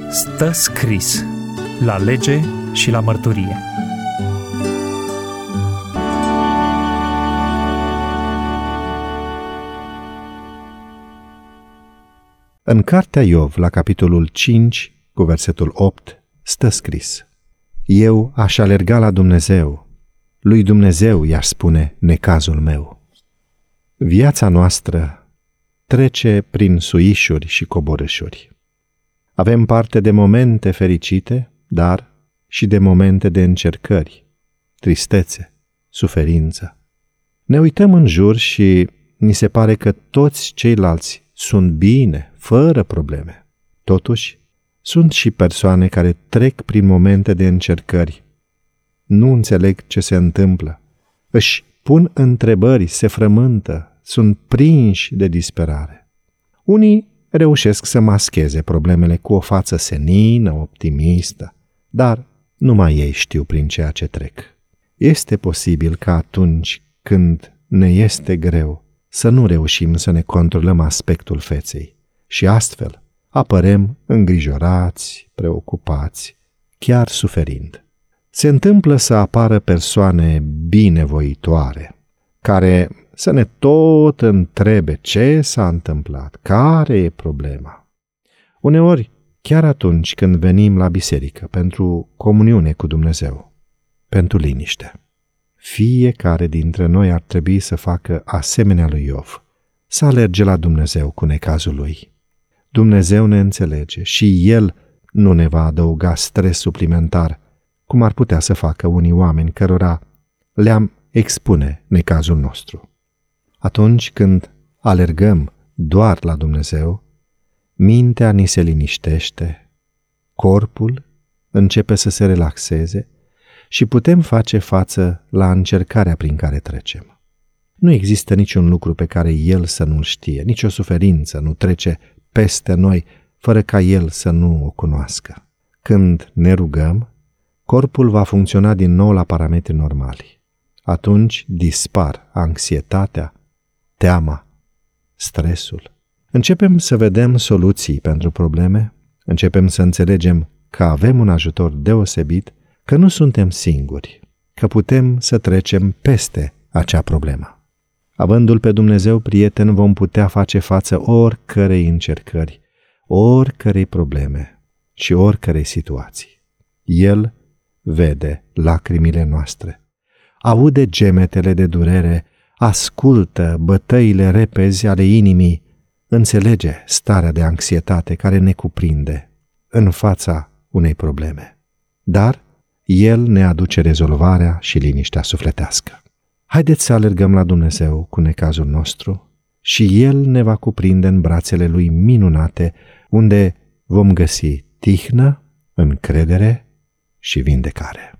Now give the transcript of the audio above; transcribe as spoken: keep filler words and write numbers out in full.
Stă scris la lege și la mărturie. În cartea Iov, la capitolul cinci, cu versetul opt, stă scris: Eu aș alerga la Dumnezeu, lui Dumnezeu i-aș spune necazul meu. Viața noastră trece prin suișuri și coborâșuri. Avem parte de momente fericite, dar și de momente de încercări, tristețe, suferință. Ne uităm în jur și ni se pare că toți ceilalți sunt bine, fără probleme. Totuși, sunt și persoane care trec prin momente de încercări. Nu înțeleg ce se întâmplă. Își pun întrebări, se frământă, sunt prinși de disperare. Unii reușesc să mascheze problemele cu o față senină, optimistă, dar numai ei știu prin ceea ce trec. Este posibil ca atunci când ne este greu să nu reușim să ne controlăm aspectul feței și astfel apărem îngrijorați, preocupați, chiar suferind. Se întâmplă să apară persoane binevoitoare, care să ne tot întrebe ce s-a întâmplat, care e problema. Uneori, chiar atunci când venim la biserică pentru comuniune cu Dumnezeu, pentru liniște. Fiecare dintre noi ar trebui să facă asemenea lui Iov, să alerge la Dumnezeu cu necazul lui. Dumnezeu ne înțelege și El nu ne va adăuga stres suplimentar, cum ar putea să facă unii oameni cărora le-am expune necazul nostru. Atunci când alergăm doar la Dumnezeu, mintea ni se liniștește, corpul începe să se relaxeze și putem face față la încercarea prin care trecem. Nu există niciun lucru pe care El să nu-l știe, nicio suferință nu trece peste noi fără ca El să nu o cunoască. Când ne rugăm, corpul va funcționa din nou la parametri normali. Atunci dispar anxietatea, teama, stresul. Începem să vedem soluții pentru probleme, începem să înțelegem că avem un ajutor deosebit, că nu suntem singuri, că putem să trecem peste acea problemă. Avându-L pe Dumnezeu prieten, vom putea face față oricărei încercări, oricărei probleme și oricărei situații. El vede lacrimile noastre, aude gemetele de durere, ascultă bătăile repezi ale inimii, înțelege starea de anxietate care ne cuprinde în fața unei probleme. Dar El ne aduce rezolvarea și liniștea sufletească. Haideți să alergăm la Dumnezeu cu necazul nostru și El ne va cuprinde în brațele Lui minunate, unde vom găsi tihnă, încredere și vindecare.